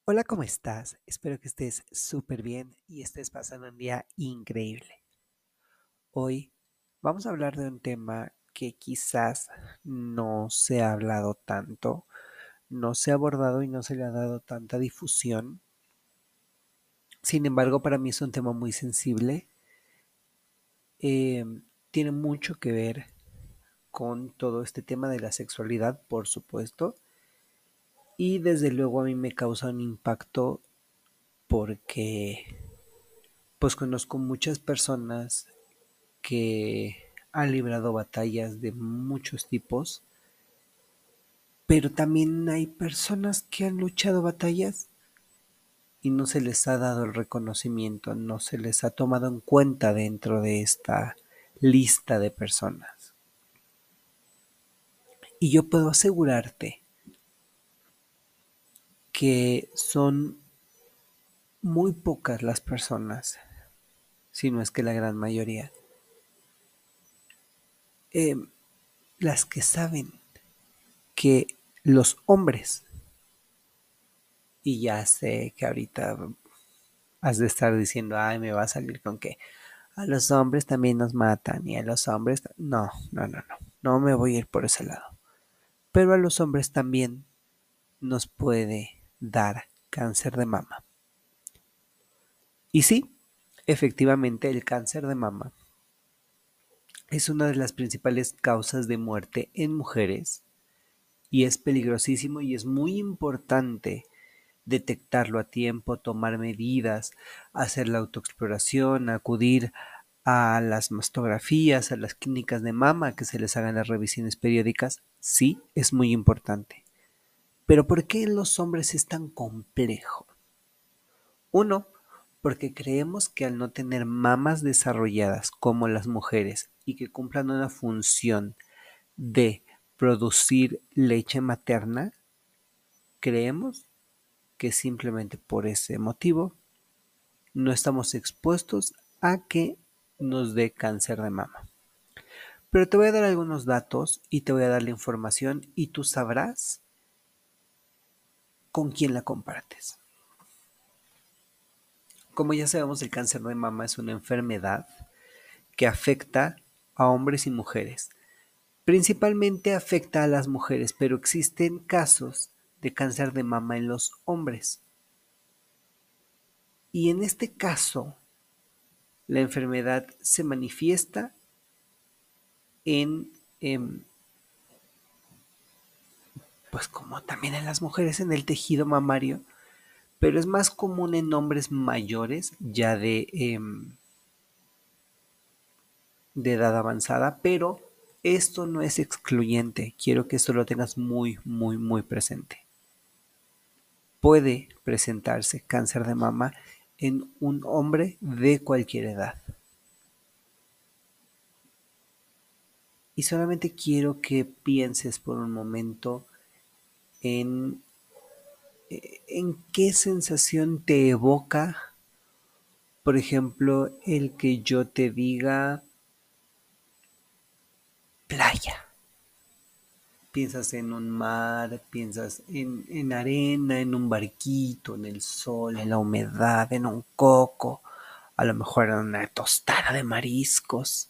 Hola, ¿cómo estás? Espero que estés súper bien y estés pasando un día increíble. Hoy vamos a hablar de un tema que quizás no se ha hablado tanto, no se ha abordado y no se le ha dado tanta difusión. Sin embargo, para mí es un tema muy sensible. Tiene mucho que ver con todo este tema de la sexualidad, por supuesto, y desde luego a mí me causa un impacto porque pues conozco muchas personas que han librado batallas de muchos tipos, pero también hay personas que han luchado batallas y no se les ha dado el reconocimiento, no se les ha tomado en cuenta dentro de esta lista de personas. Y yo puedo asegurarte que son muy pocas las personas, si no es que la gran mayoría, eh, las que saben que los hombres, y ya sé que ahorita has de estar diciendo, ay, me va a salir con que a los hombres también nos matan y a los hombres... No, no, no, no, no me voy a ir por ese lado. Pero a los hombres también nos puede dar cáncer de mama. Y sí, efectivamente el cáncer de mama es una de las principales causas de muerte en mujeres y es peligrosísimo y es muy importante detectarlo a tiempo, tomar medidas, hacer la autoexploración, acudir a las mastografías, a las clínicas de mama, que se les hagan las revisiones periódicas, sí, es muy importante. Pero ¿por qué en los hombres es tan complejo? Uno, porque creemos que al no tener mamas desarrolladas como las mujeres y que cumplan una función de producir leche materna, creemos que simplemente por ese motivo no estamos expuestos a que nos dé cáncer de mama. Pero te voy a dar algunos datos y te voy a dar la información y tú sabrás con quién la compartes. Como ya sabemos, el cáncer de mama es una enfermedad que afecta a hombres y mujeres. Principalmente afecta a las mujeres, pero existen casos de cáncer de mama en los hombres. Y en este caso, la enfermedad se manifiesta en, pues como también en las mujeres, en el tejido mamario, pero es más común en hombres mayores, ya de edad avanzada, pero esto no es excluyente. Quiero que esto lo tengas muy, muy, muy presente. Puede presentarse cáncer de mama en un hombre de cualquier edad. Y solamente quiero que pienses por un momento en, en qué sensación te evoca, por ejemplo, el que yo te diga playa. Piensas en un mar, piensas en arena, en un barquito, en el sol, en la humedad, en un coco, a lo mejor en una tostada de mariscos.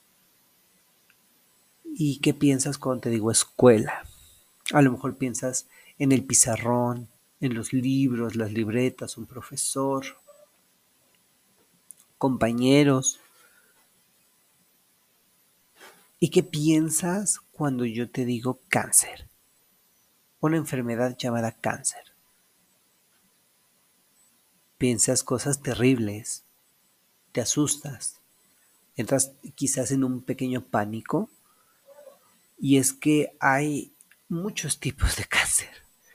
¿Y qué piensas cuando te digo escuela? A lo mejor piensas en el pizarrón, en los libros, las libretas, un profesor, compañeros. ¿Y qué piensas cuando yo te digo cáncer? Una enfermedad llamada cáncer. Piensas cosas terribles, te asustas, entras quizás en un pequeño pánico y es que hay muchos tipos de cáncer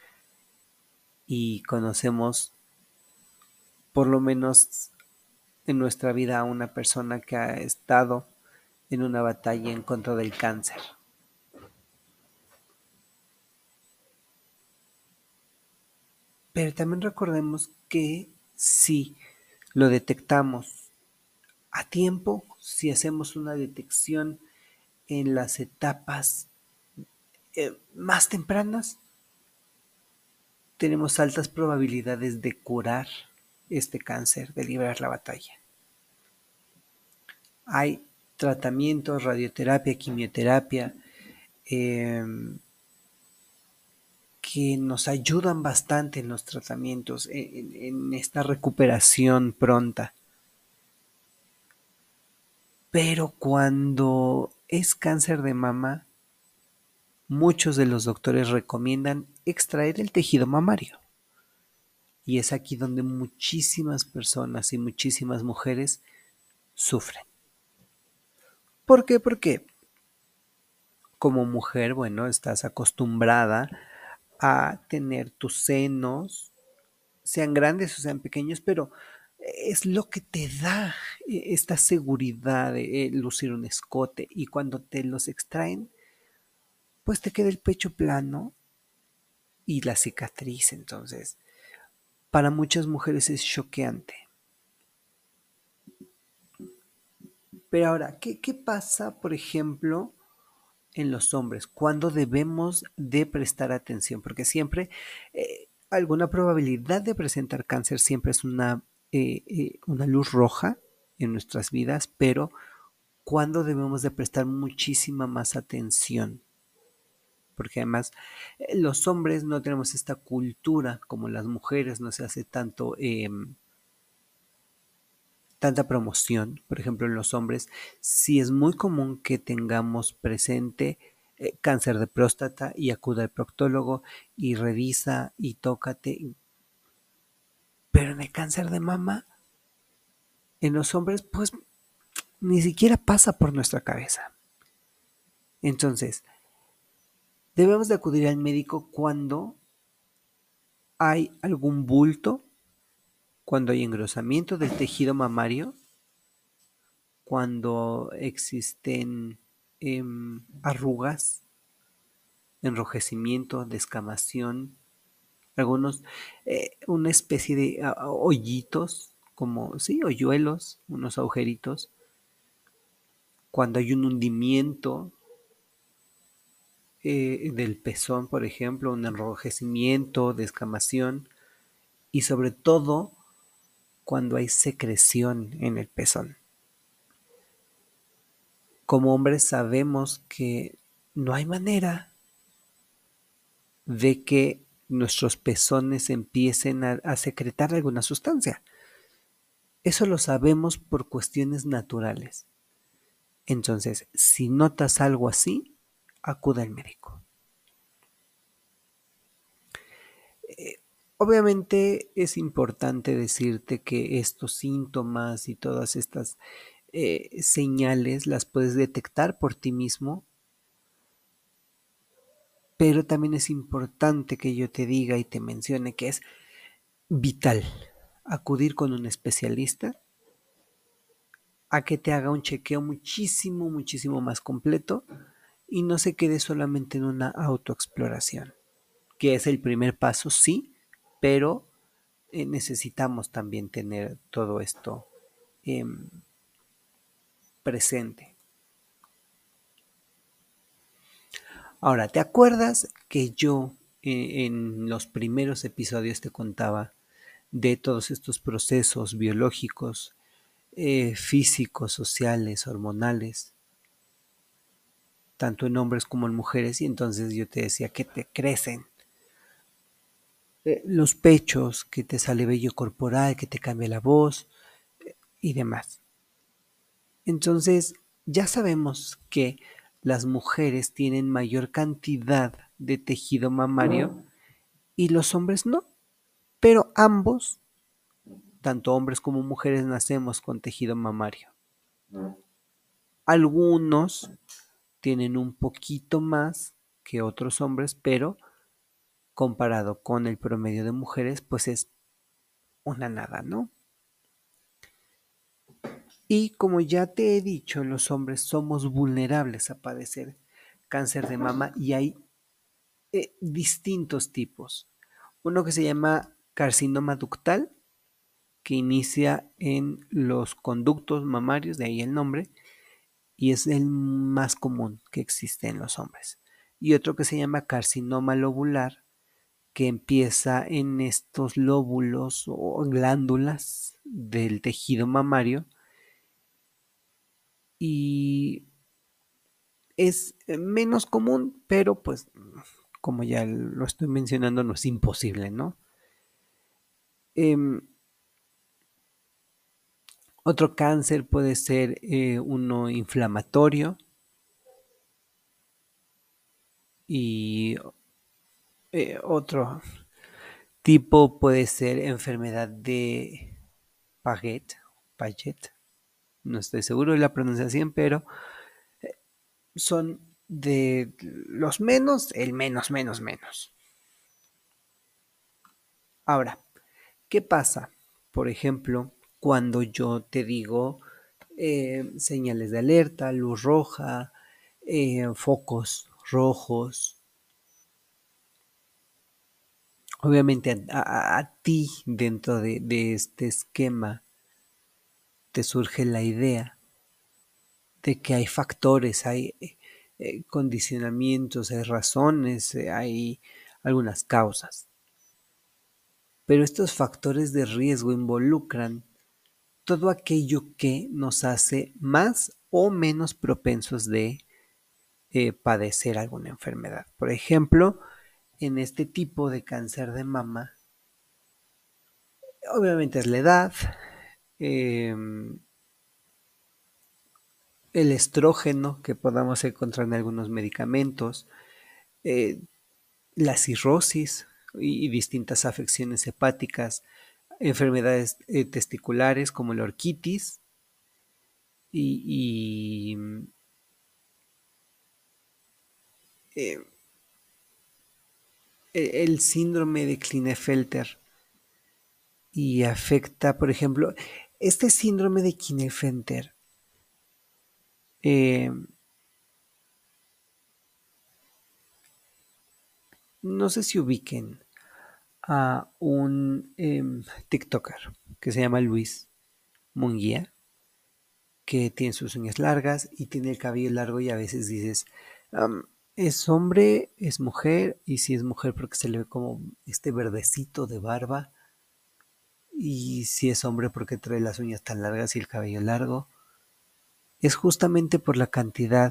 y conocemos por lo menos en nuestra vida a una persona que ha estado en una batalla en contra del cáncer. Pero también recordemos que si lo detectamos a tiempo, si hacemos una detección en las etapas más tempranas, tenemos altas probabilidades de curar este cáncer, de librar la batalla. Hay tratamientos, radioterapia, quimioterapia, que nos ayudan bastante en los tratamientos, en esta recuperación pronta. Pero cuando es cáncer de mama, muchos de los doctores recomiendan extraer el tejido mamario. Y es aquí donde muchísimas personas y muchísimas mujeres sufren. ¿Por qué? Porque como mujer, bueno, estás acostumbrada a tener tus senos, sean grandes o sean pequeños, pero es lo que te da esta seguridad de lucir un escote, y cuando te los extraen, pues te queda el pecho plano y la cicatriz. Entonces, para muchas mujeres es choqueante. Pero ahora, ¿qué pasa, por ejemplo, en los hombres? ¿Cuándo debemos de prestar atención? Porque siempre alguna probabilidad de presentar cáncer siempre es una luz roja en nuestras vidas, pero ¿cuándo debemos de prestar muchísima más atención? Porque además los hombres no tenemos esta cultura como las mujeres, no se hace tanta promoción. Por ejemplo, en los hombres sí es muy común que tengamos presente cáncer de próstata y acuda al proctólogo y revisa y tócate. Pero en el cáncer de mama, en los hombres, pues ni siquiera pasa por nuestra cabeza. Entonces, debemos de acudir al médico cuando hay algún bulto, cuando hay engrosamiento del tejido mamario, cuando existen arrugas, enrojecimiento, descamación, algunos, una especie de hoyitos, como, sí, hoyuelos, unos agujeritos, cuando hay un hundimiento del pezón, por ejemplo, un enrojecimiento, descamación, y sobre todo cuando hay secreción en el pezón. Como hombres sabemos que no hay manera de que nuestros pezones empiecen a secretar alguna sustancia. Eso lo sabemos por cuestiones naturales. Entonces, si notas algo así, acude al médico. Obviamente es importante decirte que estos síntomas y todas estas señales las puedes detectar por ti mismo, pero también es importante que yo te diga y te mencione que es vital acudir con un especialista a que te haga un chequeo muchísimo, muchísimo más completo y no se quede solamente en una autoexploración, que es el primer paso, sí, pero necesitamos también tener todo esto eh, presente. Ahora, ¿te acuerdas que yo en los primeros episodios te contaba de todos estos procesos biológicos, físicos, sociales, hormonales, tanto en hombres como en mujeres? Y entonces yo te decía que te crecen los pechos, que te sale vello corporal, que te cambia la voz y demás. Entonces, ya sabemos que las mujeres tienen mayor cantidad de tejido mamario y los hombres no, pero ambos, tanto hombres como mujeres, nacemos con tejido mamario. Algunos tienen un poquito más que otros hombres, pero comparado con el promedio de mujeres, pues es una nada, ¿no? Y como ya te he dicho, los hombres somos vulnerables a padecer cáncer de mama y hay distintos tipos. Uno que se llama carcinoma ductal, que inicia en los conductos mamarios, de ahí el nombre, y es el más común que existe en los hombres. Y otro que se llama carcinoma lobular, que empieza en estos lóbulos o glándulas del tejido mamario y es menos común, pero pues como ya lo estoy mencionando, no es imposible, ¿no? Eh, Otro cáncer puede ser uno inflamatorio y otro tipo puede ser enfermedad de Paget, no estoy seguro de la pronunciación, pero son de los menos, el menos, menos, menos. Ahora, ¿qué pasa? Por ejemplo, cuando yo te digo señales de alerta, luz roja, focos rojos. Obviamente a ti dentro de este esquema te surge la idea de que hay factores, hay condicionamientos, hay razones, hay algunas causas. Pero estos factores de riesgo involucran todo aquello que nos hace más o menos propensos de padecer alguna enfermedad. Por ejemplo, en este tipo de cáncer de mama, obviamente es la edad, eh, el estrógeno que podamos encontrar en algunos medicamentos, eh, la cirrosis y distintas afecciones hepáticas, enfermedades testiculares como la orquitis y eh, el síndrome de Klinefelter y afecta, por ejemplo, este síndrome de Klinefelter eh, no sé si ubiquen a un TikToker que se llama Luis Munguía, que tiene sus uñas largas y tiene el cabello largo y a veces dices, ¿es hombre, es mujer? Y si es mujer porque se le ve como este verdecito de barba. Y si es hombre porque trae las uñas tan largas y el cabello largo. Es justamente por la cantidad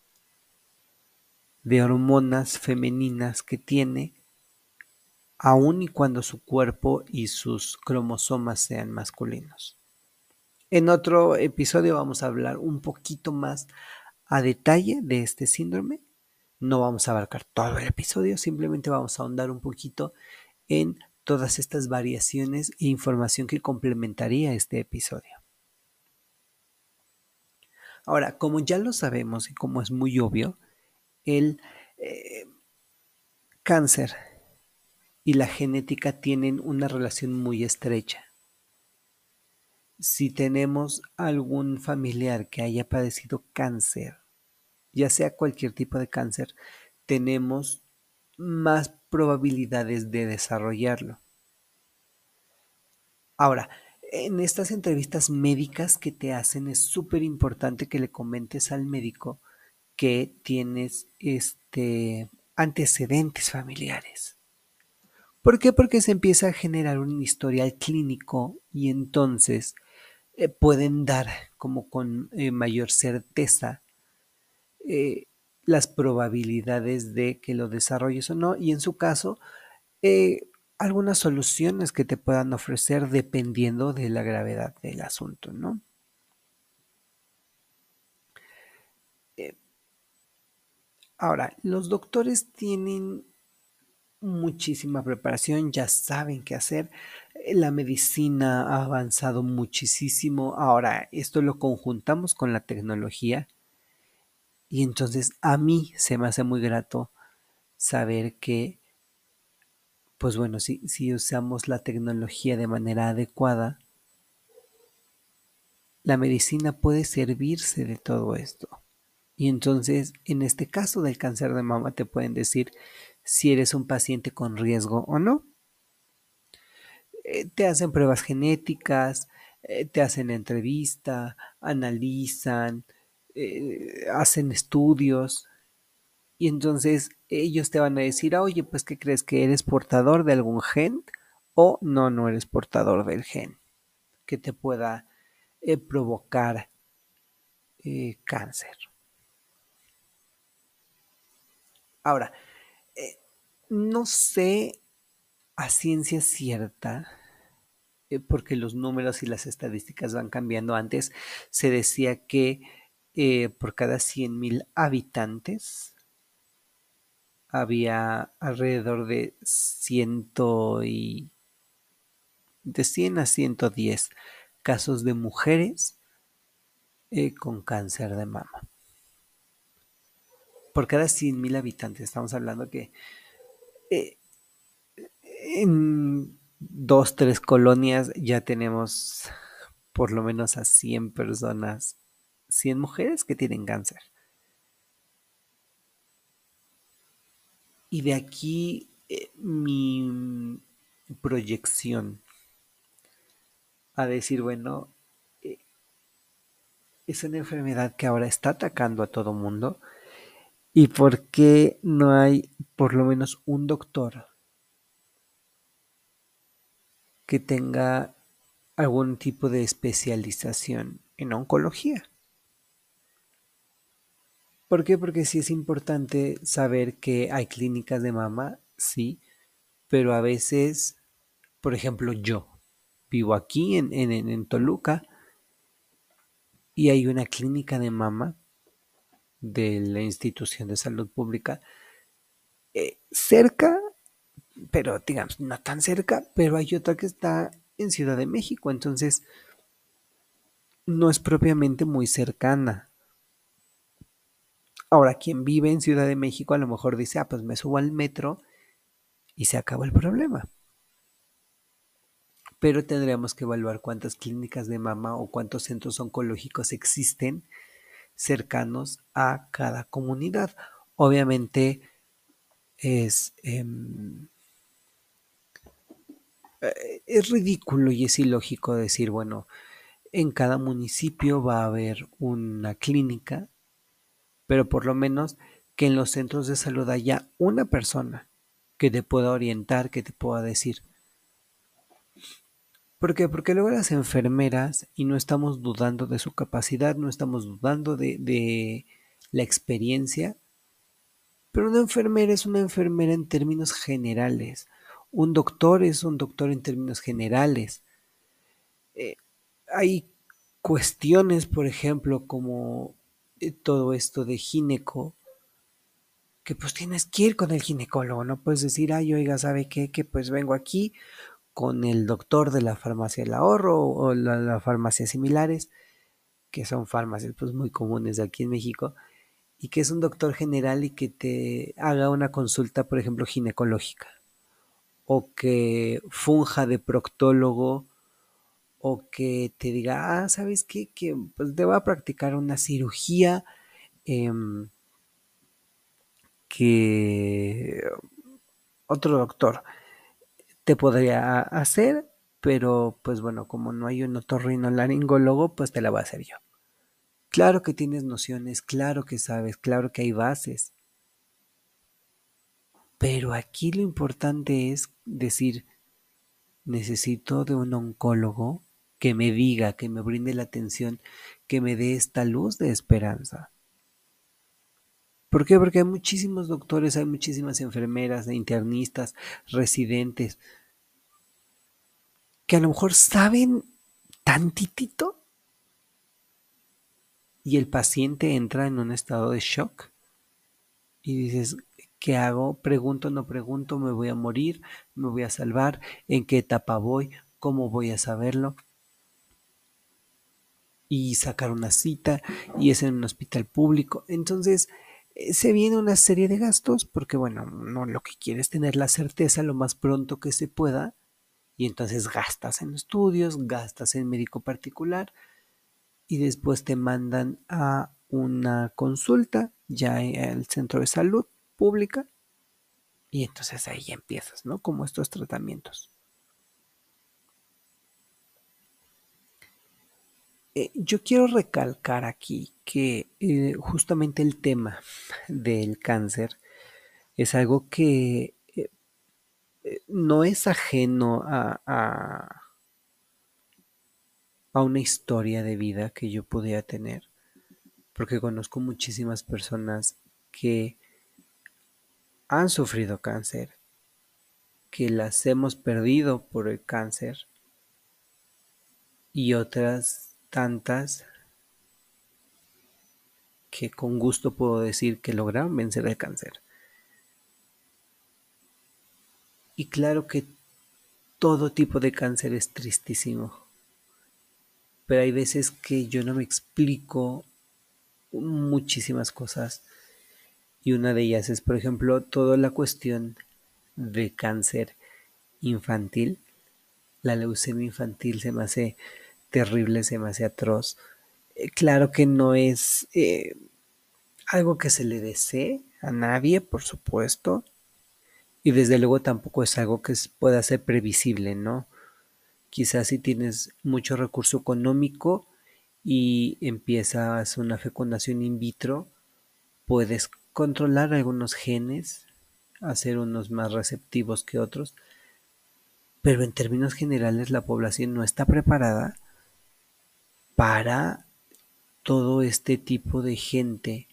de hormonas femeninas que tiene, aun y cuando su cuerpo y sus cromosomas sean masculinos. En otro episodio vamos a hablar un poquito más a detalle de este síndrome. No vamos a abarcar todo el episodio, simplemente vamos a ahondar un poquito en todas estas variaciones e información que complementaría este episodio. Ahora, como ya lo sabemos y como es muy obvio, el cáncer y la genética tienen una relación muy estrecha. Si tenemos algún familiar que haya padecido cáncer, ya sea cualquier tipo de cáncer, tenemos más probabilidades de desarrollarlo. Ahora, en estas entrevistas médicas que te hacen es súper importante que le comentes al médico que tienes antecedentes familiares. ¿Por qué? Porque se empieza a generar un historial clínico y entonces pueden dar como con mayor certeza eh, las probabilidades de que lo desarrolles o no y en su caso eh, algunas soluciones que te puedan ofrecer dependiendo de la gravedad del asunto, ¿no? Eh, Ahora, los doctores tienen muchísima preparación, ya saben qué hacer. La medicina ha avanzado muchísimo. Ahora, esto lo conjuntamos con la tecnología y entonces a mí se me hace muy grato saber que, pues bueno, si usamos la tecnología de manera adecuada, la medicina puede servirse de todo esto. Y entonces, en este caso del cáncer de mama, te pueden decir si eres un paciente con riesgo o no. Te hacen pruebas genéticas, te hacen entrevista, analizan, hacen estudios y entonces ellos te van a decir, oye, pues ¿qué crees que eres portador de algún gen? O no, no eres portador del gen que te pueda provocar cáncer. Ahora, eh, no sé a ciencia cierta, porque los números y las estadísticas van cambiando. Antes se decía que por cada 100,000 habitantes había alrededor de 100 a 110 casos de mujeres con cáncer de mama. Por cada 100,000 habitantes, estamos hablando que eh, en dos, tres colonias ya tenemos por lo menos a 100 personas, 100 mujeres que tienen cáncer. Y de aquí mi proyección a decir, bueno, eh, es una enfermedad que ahora está atacando a todo mundo. ¿Y por qué no hay por lo menos un doctor que tenga algún tipo de especialización en oncología? ¿Por qué? Porque sí es importante saber que hay clínicas de mama, sí, pero a veces, por ejemplo, yo vivo aquí en Toluca y hay una clínica de mama de la institución de salud pública cerca, pero digamos, no tan cerca, pero hay otra que está en Ciudad de México, entonces no es propiamente muy cercana. Ahora, quien vive en Ciudad de México a lo mejor dice, pues me subo al metro y se acabó el problema. Pero tendríamos que evaluar cuántas clínicas de mama o cuántos centros oncológicos existen cercanos a cada comunidad. Obviamente es, es ridículo y es ilógico decir, bueno, en cada municipio va a haber una clínica, pero por lo menos que en los centros de salud haya una persona que te pueda orientar, que te pueda decir. ¿Por qué? Porque luego las enfermeras, y no estamos dudando de su capacidad, no estamos dudando de la experiencia, pero una enfermera es una enfermera en términos generales. Un doctor es un doctor en términos generales. Eh, Hay cuestiones, por ejemplo, como todo esto de gineco, que pues tienes que ir con el ginecólogo, no puedes decir, ay, oiga, ¿sabe qué? Que pues vengo aquí con el doctor de la farmacia del ahorro o la farmacias similares, que son farmacias pues muy comunes aquí en México, y que es un doctor general y que te haga una consulta, por ejemplo, ginecológica, o que funja de proctólogo, o que te diga, ¿sabes qué? Que pues te va a practicar una cirugía eh, que otro doctor te podría hacer, pero pues bueno, como no hay un otorrinolaringólogo, pues te la voy a hacer yo. Claro que tienes nociones, claro que sabes, claro que hay bases, pero aquí lo importante es decir, necesito de un oncólogo que me diga, que me brinde la atención, que me dé esta luz de esperanza. ¿Por qué? Porque hay muchísimos doctores, hay muchísimas enfermeras, internistas, residentes, que a lo mejor saben tantitito y el paciente entra en un estado de shock y dices, ¿qué hago? Pregunto, no pregunto, me voy a morir, me voy a salvar, ¿en qué etapa voy? ¿Cómo voy a saberlo? Y sacar una cita y es en un hospital público. Entonces, se viene una serie de gastos porque, bueno, no lo que quieres es tener la certeza lo más pronto que se pueda y entonces gastas en estudios, gastas en médico particular y después te mandan a una consulta ya al centro de salud pública y entonces ahí ya empiezas, ¿no? Como estos tratamientos. Yo quiero recalcar aquí que justamente el tema del cáncer Es algo que no es ajeno a una historia de vida que yo pudiera tener, porque conozco muchísimas personas que han sufrido cáncer, que las hemos perdido por el cáncer y otras tantas que con gusto puedo decir que lograron vencer el cáncer. Y claro que todo tipo de cáncer es tristísimo, pero hay veces que yo no me explico muchísimas cosas y una de ellas es, por ejemplo, toda la cuestión de cáncer infantil. La leucemia infantil se me hace terrible, se me hace atroz. Claro que no es algo que se le desee a nadie, por supuesto, y desde luego tampoco es algo que pueda ser previsible, ¿no? Quizás si tienes mucho recurso económico y empiezas una fecundación in vitro, puedes controlar algunos genes, hacer unos más receptivos que otros, pero en términos generales la población no está preparada para todo este tipo de gente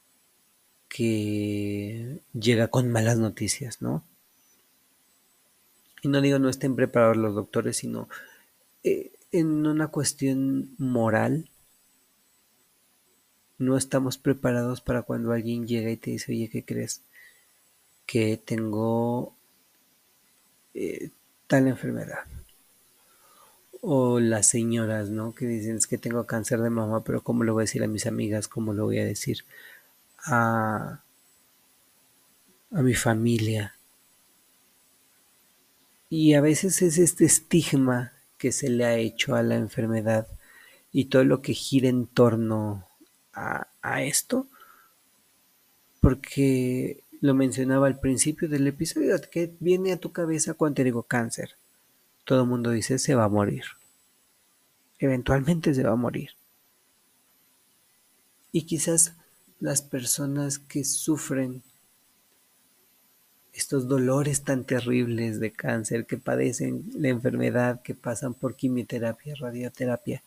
que llega con malas noticias, ¿no? Y no digo no estén preparados los doctores, sino en una cuestión moral, no estamos preparados para cuando alguien llega y te dice, oye, ¿qué crees? Que tengo tal enfermedad. O las señoras, ¿no? Que dicen, es que tengo cáncer de mama, pero ¿cómo lo voy a decir a mis amigas? ¿Cómo lo voy a decir a, a mi familia? Y a veces es este estigma que se le ha hecho a la enfermedad y todo lo que gira en torno a esto, porque lo mencionaba al principio del episodio, que viene a tu cabeza cuando te digo cáncer. Todo el mundo dice se va a morir, eventualmente se va a morir. Y quizás las personas que sufren estos dolores tan terribles de cáncer, que padecen la enfermedad, que pasan por quimioterapia, radioterapia,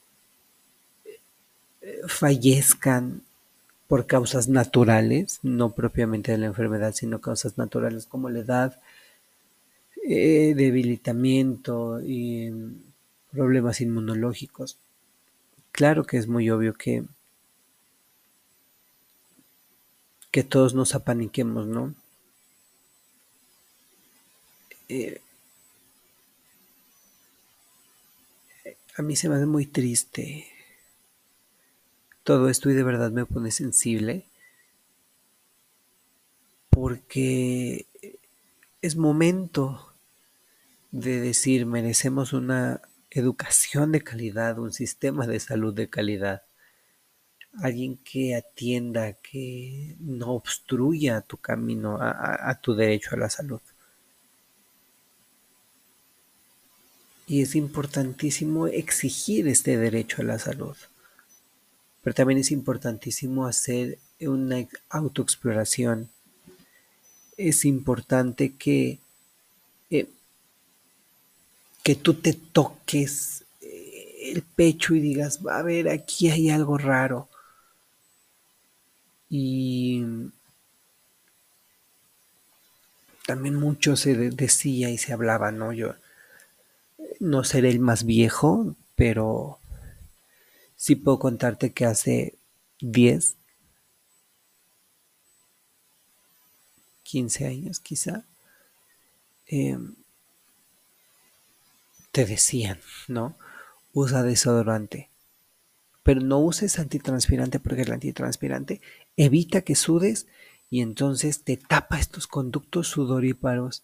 fallezcan por causas naturales, no propiamente de la enfermedad, sino causas naturales como la edad, debilitamiento y problemas inmunológicos. Claro que es muy obvio que todos nos apaniquemos, ¿no? Eh, a mí se me hace muy triste todo esto y de verdad me pone sensible porque es momento de decir merecemos una educación de calidad, un sistema de salud de calidad, alguien que atienda, que no obstruya tu camino a tu derecho a la salud. Y es importantísimo exigir este derecho a la salud, pero también es importantísimo hacer una autoexploración. Es importante eh, que tú te toques el pecho y digas, a ver, aquí hay algo raro. Y también mucho se decía y se hablaba, ¿no? Yo no seré el más viejo, pero sí puedo contarte que hace 10, 15 años quizá, eh, te decían, ¿no? Usa desodorante, pero no uses antitranspirante porque el antitranspirante evita que sudes y entonces te tapa estos conductos sudoríparos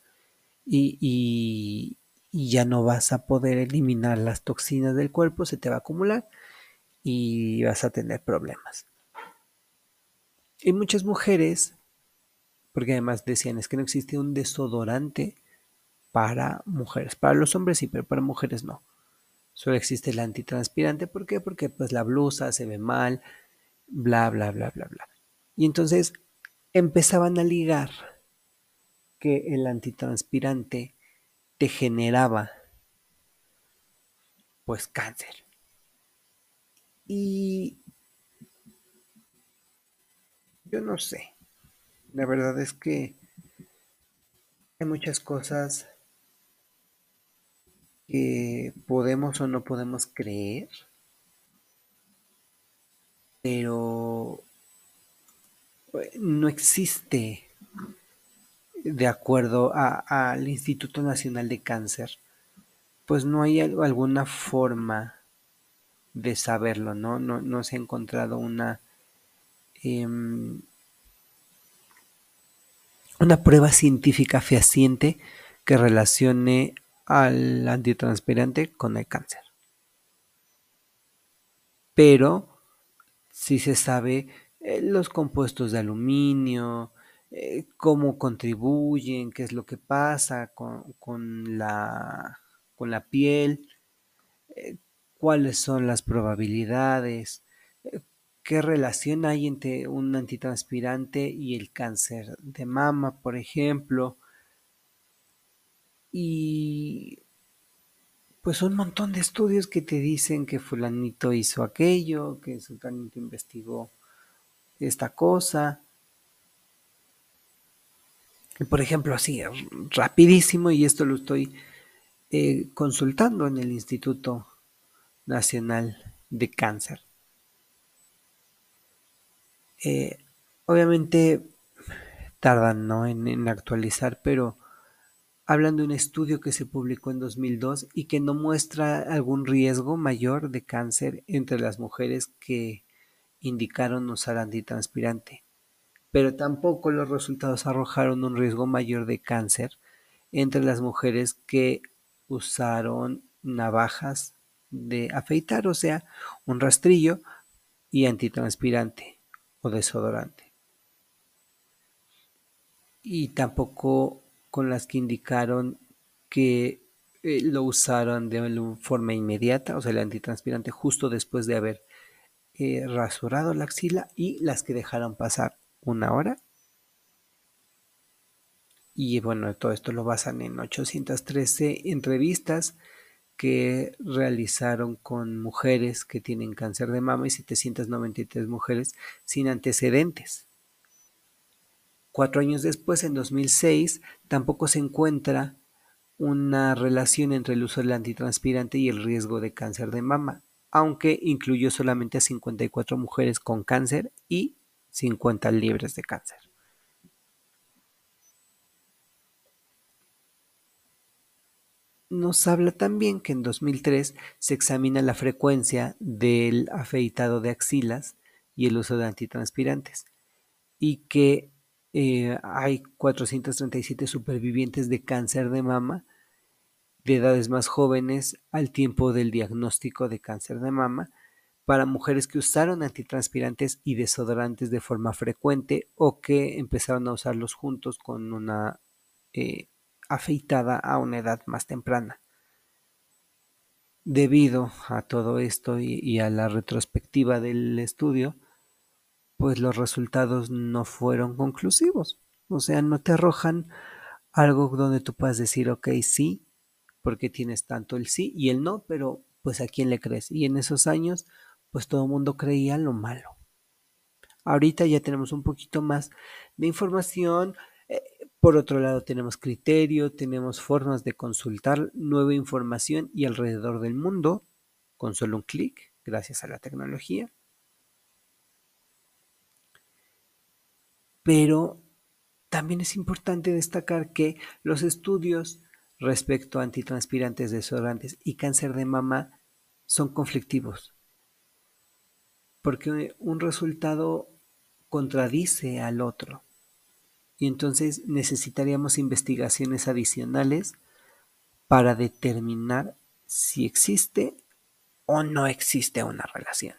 y ya no vas a poder eliminar las toxinas del cuerpo, se te va a acumular y vas a tener problemas. Y muchas mujeres, porque además decían, es que no existe un desodorante para mujeres. Para los hombres sí, pero para mujeres no. Solo existe el antitranspirante. ¿Por qué? Porque pues la blusa se ve mal, bla, bla, bla, bla, bla. Y entonces empezaban a ligar que el antitranspirante te generaba pues cáncer. Y yo no sé, la verdad es que hay muchas cosas que podemos o no podemos creer, pero no existe, de acuerdo al Instituto Nacional de Cáncer, pues no hay alguna forma de saberlo, ¿no? No se ha encontrado eh, una prueba científica fehaciente que relacione al antitranspirante con el cáncer. Pero sí se sabe los compuestos de aluminio, cómo contribuyen, qué es lo que pasa con la piel, cuáles son las probabilidades, eh, qué relación hay entre un antitranspirante y el cáncer de mama, por ejemplo, y pues un montón de estudios que te dicen que fulanito hizo aquello, que sultanito investigó esta cosa. Y por ejemplo, así, rapidísimo, y esto lo estoy consultando en el Instituto Nacional de Cáncer. Eh, Obviamente tardan, ¿no?, en actualizar, pero hablan de un estudio que se publicó en 2002 y que no muestra algún riesgo mayor de cáncer entre las mujeres que indicaron usar antitranspirante, pero tampoco los resultados arrojaron un riesgo mayor de cáncer entre las mujeres que usaron navajas de afeitar, o sea, un rastrillo y antitranspirante o desodorante. Y tampoco con las que indicaron que lo usaron de forma inmediata, o sea, el antitranspirante justo después de haber rasurado la axila, y las que dejaron pasar una hora. Y bueno, todo esto lo basan en 813 entrevistas que realizaron con mujeres que tienen cáncer de mama y 793 mujeres sin antecedentes. 4 años después, en 2006, tampoco se encuentra una relación entre el uso del antitranspirante y el riesgo de cáncer de mama, aunque incluyó solamente a 54 mujeres con cáncer y 50 libres de cáncer. Nos habla también que en 2003 se examina la frecuencia del afeitado de axilas y el uso de antitranspirantes, y que hay 437 supervivientes de cáncer de mama de edades más jóvenes al tiempo del diagnóstico de cáncer de mama para mujeres que usaron antitranspirantes y desodorantes de forma frecuente o que empezaron a usarlos juntos con una eh, afeitada a una edad más temprana. Debido a todo esto y a la retrospectiva del estudio, pues los resultados no fueron conclusivos. O sea, no te arrojan algo donde tú puedas decir, ok, sí, porque tienes tanto el sí y el no, pero pues a quién le crees. Y en esos años, pues todo el mundo creía lo malo. Ahorita ya tenemos un poquito más de información. eh, por otro lado, tenemos criterio, tenemos formas de consultar nueva información y alrededor del mundo con solo un clic, gracias a la tecnología. Pero también es importante destacar que los estudios respecto a antitranspirantes, desodorantes y cáncer de mama son conflictivos, porque un resultado contradice al otro y entonces necesitaríamos investigaciones adicionales para determinar si existe o no existe una relación.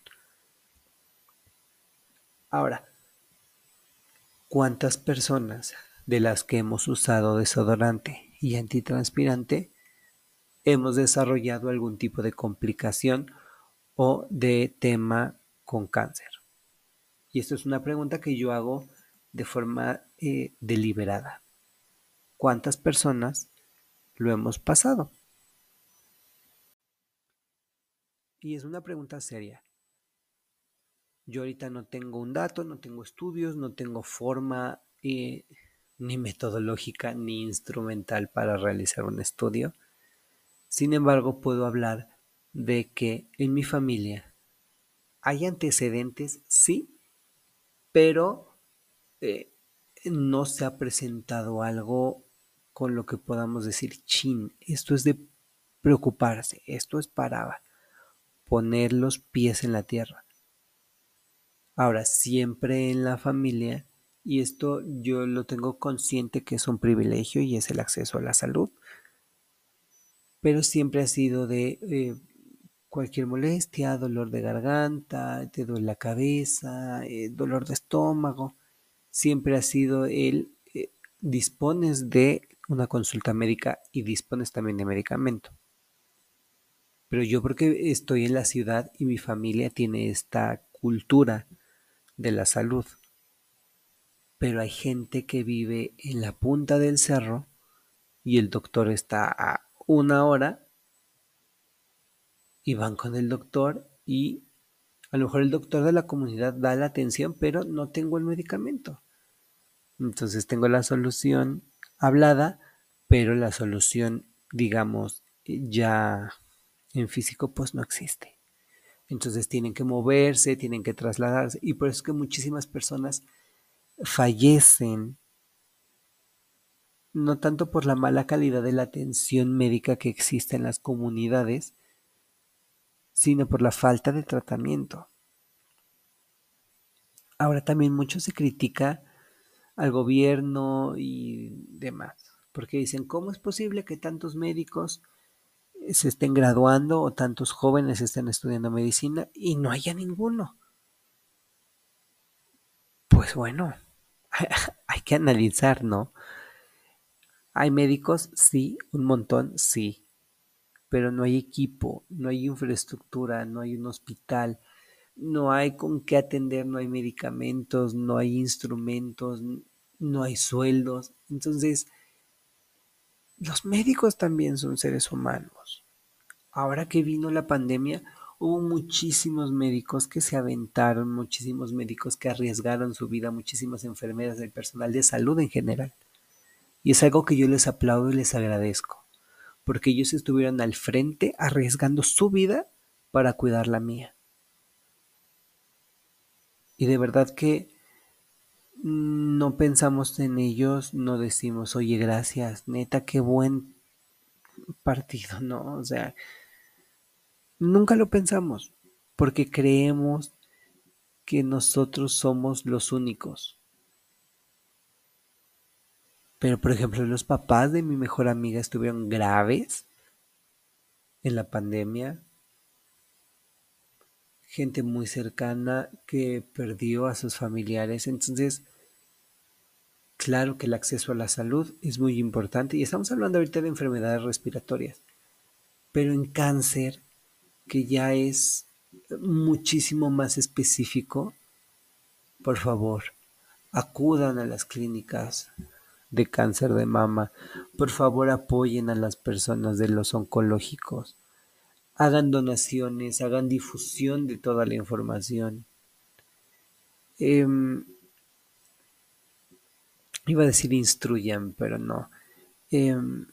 Ahora, ¿cuántas personas de las que hemos usado desodorante y antitranspirante hemos desarrollado algún tipo de complicación o de tema con cáncer? Y esto es una pregunta que yo hago de forma deliberada. ¿Cuántas personas lo hemos pasado? Y es una pregunta seria. Yo ahorita no tengo un dato, no tengo estudios, no tengo forma ni metodológica ni instrumental para realizar un estudio. Sin embargo, puedo hablar de que en mi familia hay antecedentes, sí, pero eh, no se ha presentado algo con lo que podamos decir, chin, esto es de preocuparse, esto es para poner los pies en la tierra. Ahora, siempre en la familia, y esto yo lo tengo consciente que es un privilegio y es el acceso a la salud, pero siempre ha sido de cualquier molestia, dolor de garganta, te duele la cabeza, dolor de estómago, siempre ha sido el dispones de una consulta médica y dispones también de medicamento. Pero yo porque estoy en la ciudad y mi familia tiene esta cultura de la salud. Pero hay gente que vive en la punta del cerro y el doctor está a 1 hora y van con el doctor y a lo mejor el doctor de la comunidad da la atención, pero no tengo el medicamento. Entonces tengo la solución hablada, pero la solución, digamos, ya en físico pues no existe. Entonces tienen que moverse, tienen que trasladarse y por eso es que muchísimas personas fallecen, no tanto por la mala calidad de la atención médica que existe en las comunidades, sino por la falta de tratamiento. Ahora también mucho se critica al gobierno y demás, porque dicen, ¿cómo es posible que tantos médicos se estén graduando o tantos jóvenes estén estudiando medicina y no haya ninguno? Pues bueno, hay que analizar, ¿no? ¿Hay médicos? Sí, un montón, sí, pero no hay equipo, no hay infraestructura, no hay un hospital, no hay con qué atender, no hay medicamentos, no hay instrumentos, no hay sueldos. Entonces, los médicos también son seres humanos. Ahora que vino la pandemia, hubo muchísimos médicos que se aventaron, muchísimos médicos que arriesgaron su vida, muchísimas enfermeras del personal de salud en general. Y es algo que yo les aplaudo y les agradezco, porque ellos estuvieron al frente arriesgando su vida para cuidar la mía. Y de verdad que no pensamos en ellos, no decimos, oye, gracias, neta, qué buen partido, ¿no? O sea, nunca lo pensamos, porque creemos que nosotros somos los únicos. Pero, por ejemplo, los papás de mi mejor amiga estuvieron graves en la pandemia. Gente muy cercana que perdió a sus familiares. Entonces, claro que el acceso a la salud es muy importante. Y estamos hablando ahorita de enfermedades respiratorias. Pero en cáncer, que ya es muchísimo más específico, por favor, acudan a las clínicas de cáncer de mama. Por favor, apoyen a las personas de los oncológicos. Hagan donaciones, hagan difusión de toda la información. Em, Iba a decir instruyan, pero no. Em,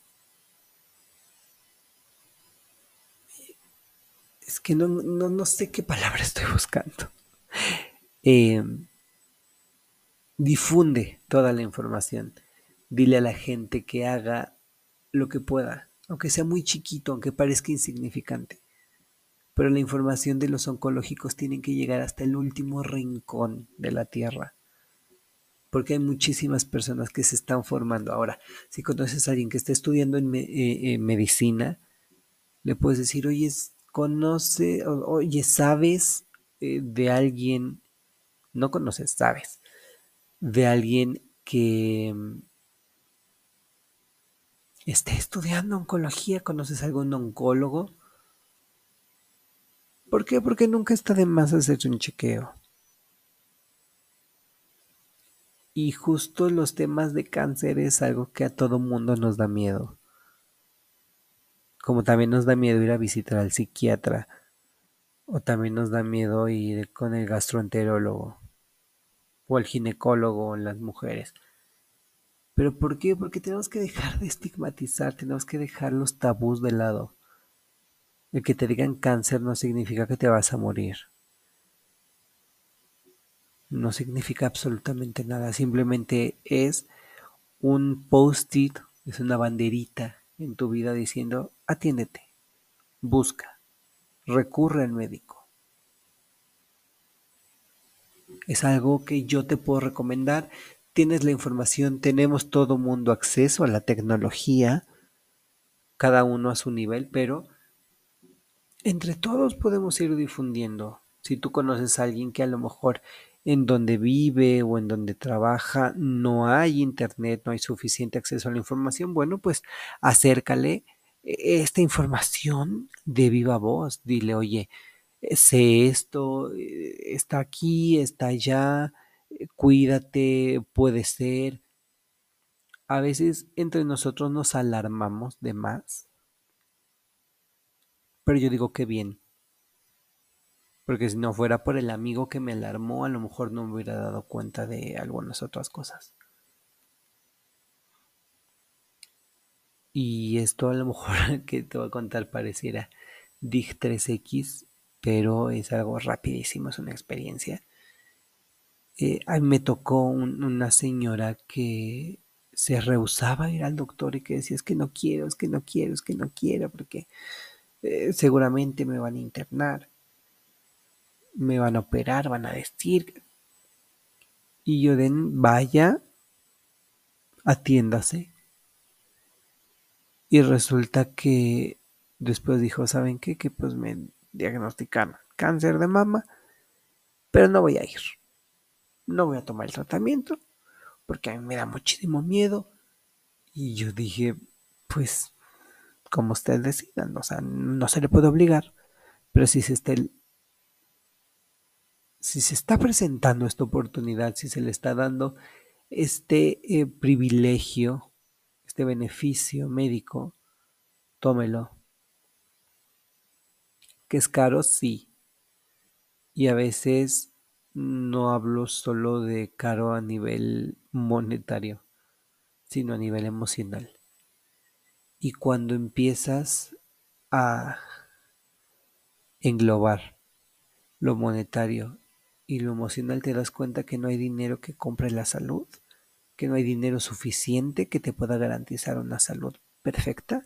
es que no sé qué palabra estoy buscando. Em, Difunde toda la información. Dile a la gente que haga lo que pueda, aunque sea muy chiquito, aunque parezca insignificante. Pero la información de los oncológicos tiene que llegar hasta el último rincón de la tierra, porque hay muchísimas personas que se están formando. Ahora, si conoces a alguien que está estudiando en medicina, le puedes decir, oye, oye, ¿sabes de alguien, no conoces, sabes, de alguien que esté estudiando oncología? ¿Conoces a algún oncólogo? ¿Por qué? Porque nunca está de más hacerse un chequeo. Y justo los temas de cáncer es algo que a todo mundo nos da miedo. Como también nos da miedo ir a visitar al psiquiatra. O también nos da miedo ir con el gastroenterólogo. O el ginecólogo en las mujeres. ¿Pero por qué? Porque tenemos que dejar de estigmatizar. Tenemos que dejar los tabús de lado. El que te digan cáncer no significa que te vas a morir. No significa absolutamente nada. Simplemente es un post-it, es una banderita en tu vida diciendo, atiéndete, busca, recurre al médico. Es algo que yo te puedo recomendar. Tienes la información, tenemos todo mundo acceso a la tecnología, cada uno a su nivel, pero entre todos podemos ir difundiendo. Si tú conoces a alguien que a lo mejor en donde vive o en donde trabaja no hay internet, no hay suficiente acceso a la información, bueno, pues acércale esta información de viva voz. Dile, oye, sé esto, está aquí, está allá, cuídate, puede ser. A veces entre nosotros nos alarmamos de más, pero yo digo que bien. Porque si no fuera por el amigo que me alarmó, a lo mejor no me hubiera dado cuenta de algunas otras cosas. Y esto a lo mejor que te voy a contar pareciera Dig 3X, pero es algo rapidísimo, es una experiencia. A mí me tocó una señora que se rehusaba a ir al doctor y que decía, es que no quiero, es que no quiero, es que no quiero, porque seguramente me van a internar, me van a operar, van a decir. Y yo vaya, atiéndase. Y resulta que después dijo, ¿saben qué? Que pues me diagnosticaron cáncer de mama, pero no voy a ir. No voy a tomar el tratamiento porque a mí me da muchísimo miedo. Y yo dije, pues como ustedes decidan, o sea, no se le puede obligar, pero si se está presentando esta oportunidad, si se le está dando este privilegio, este beneficio médico, tómelo. ¿Que es caro? Sí. Y a veces no hablo solo de caro a nivel monetario, sino a nivel emocional. Y cuando empiezas a englobar lo monetario y lo emocional, te das cuenta que no hay dinero que compre la salud, que no hay dinero suficiente que te pueda garantizar una salud perfecta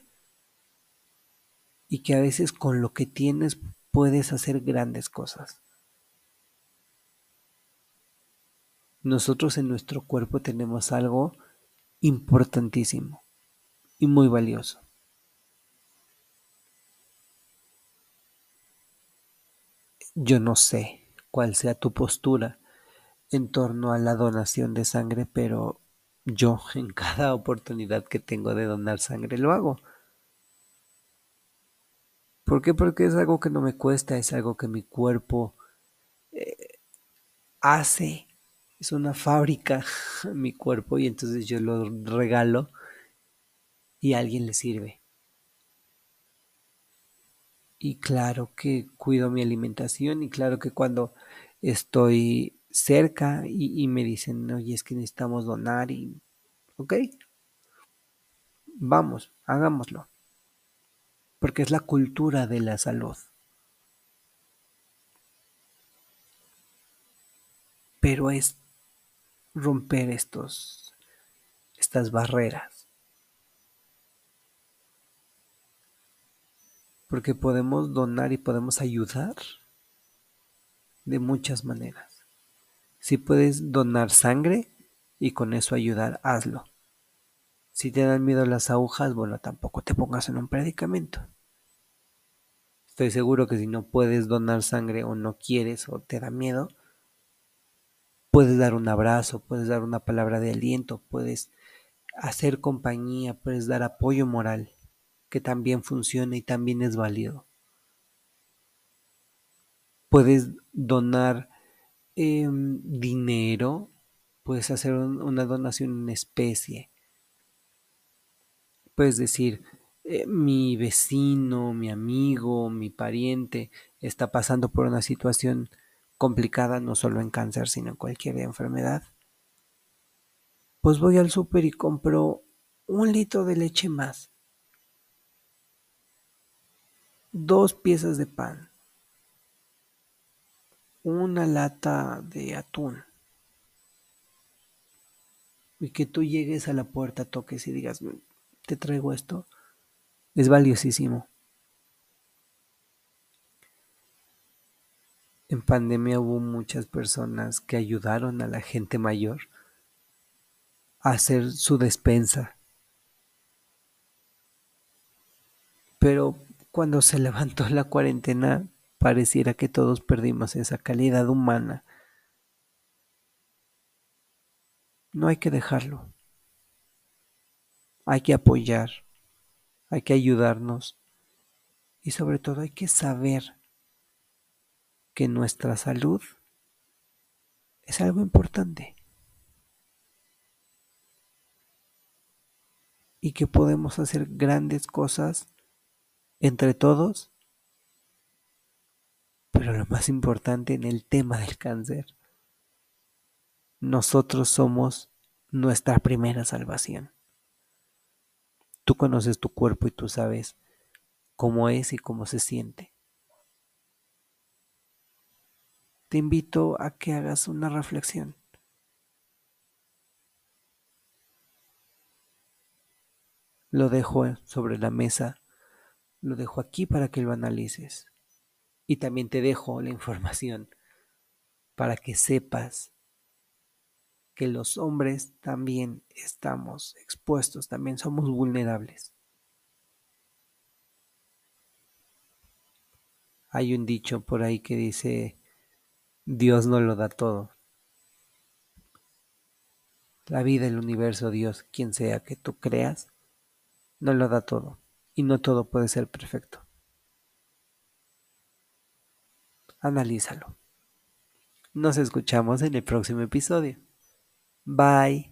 y que a veces con lo que tienes puedes hacer grandes cosas. Nosotros en nuestro cuerpo tenemos algo importantísimo y muy valioso. Yo no sé cuál sea tu postura en torno a la donación de sangre, pero yo en cada oportunidad que tengo de donar sangre lo hago. ¿Por qué? Porque es algo que no me cuesta, es algo que mi cuerpo hace. Es una fábrica mi cuerpo y entonces yo lo regalo y a alguien le sirve. Y claro que cuido mi alimentación y claro que cuando estoy cerca y me dicen, oye, es que necesitamos donar y, ok, vamos, hagámoslo, porque es la cultura de la salud. Pero es romper estas barreras, porque podemos donar y podemos ayudar de muchas maneras. Si puedes donar sangre y con eso ayudar, hazlo. Si te dan miedo las agujas, bueno, tampoco te pongas en un predicamento. Estoy seguro que si no puedes donar sangre o no quieres o te da miedo, puedes dar un abrazo, puedes dar una palabra de aliento, puedes hacer compañía, puedes dar apoyo moral, que también funciona y también es válido. Puedes donar dinero, Puedes hacer una donación en especie. Puedes decir, mi vecino, mi amigo, mi pariente está pasando por una situación complicada, no solo en cáncer, sino en cualquier enfermedad. Pues voy al súper y compro 1 litro de leche más, 2 piezas de pan, una lata de atún. Y que tú llegues a la puerta, toques y digas, te traigo esto, es valiosísimo. En pandemia hubo muchas personas que ayudaron a la gente mayor a hacer su despensa. Pero cuando se levantó la cuarentena, pareciera que todos perdimos esa calidad humana. No hay que dejarlo. Hay que apoyar, hay que ayudarnos y sobre todo hay que saber que nuestra salud es algo importante y que podemos hacer grandes cosas entre todos, pero lo más importante en el tema del cáncer, nosotros somos nuestra primera salvación. Tú conoces tu cuerpo y tú sabes cómo es y cómo se siente. Te invito a que hagas una reflexión. Lo dejo sobre la mesa, lo dejo aquí para que lo analices. Y también te dejo la información para que sepas que los hombres también estamos expuestos, también somos vulnerables. Hay un dicho por ahí que dice, Dios no lo da todo. La vida, el universo, Dios, quien sea que tú creas, no lo da todo. Y no todo puede ser perfecto. Analízalo. Nos escuchamos en el próximo episodio. Bye.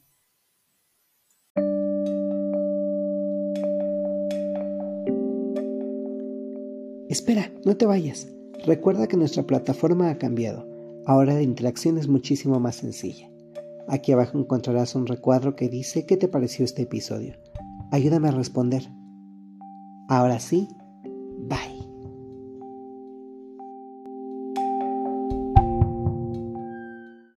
Espera, no te vayas. Recuerda que nuestra plataforma ha cambiado. Ahora la interacción es muchísimo más sencilla. Aquí abajo encontrarás un recuadro que dice qué te pareció este episodio. Ayúdame a responder. Ahora sí,